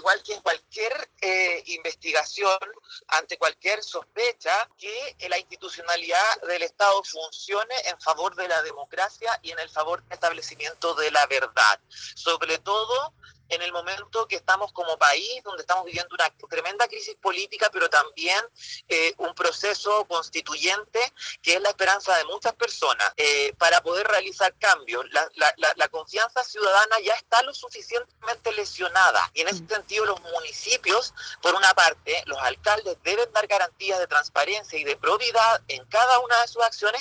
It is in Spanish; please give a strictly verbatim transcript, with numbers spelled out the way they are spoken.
igual que en cualquier eh, investigación, ante cualquier sospecha, que la institucionalidad del Estado funcione en favor de la democracia y en el favor del establecimiento de la verdad. Sobre todo en el momento que estamos como país, donde estamos viviendo una tremenda crisis política, pero también eh, un proceso constituyente que es la esperanza de muchas personas eh, para poder realizar cambios. La, la, la, la confianza ciudadana ya está lo suficientemente lesionada y en ese sentido los municipios, por una parte, los alcaldes deben dar garantías de transparencia y de probidad en cada una de sus acciones,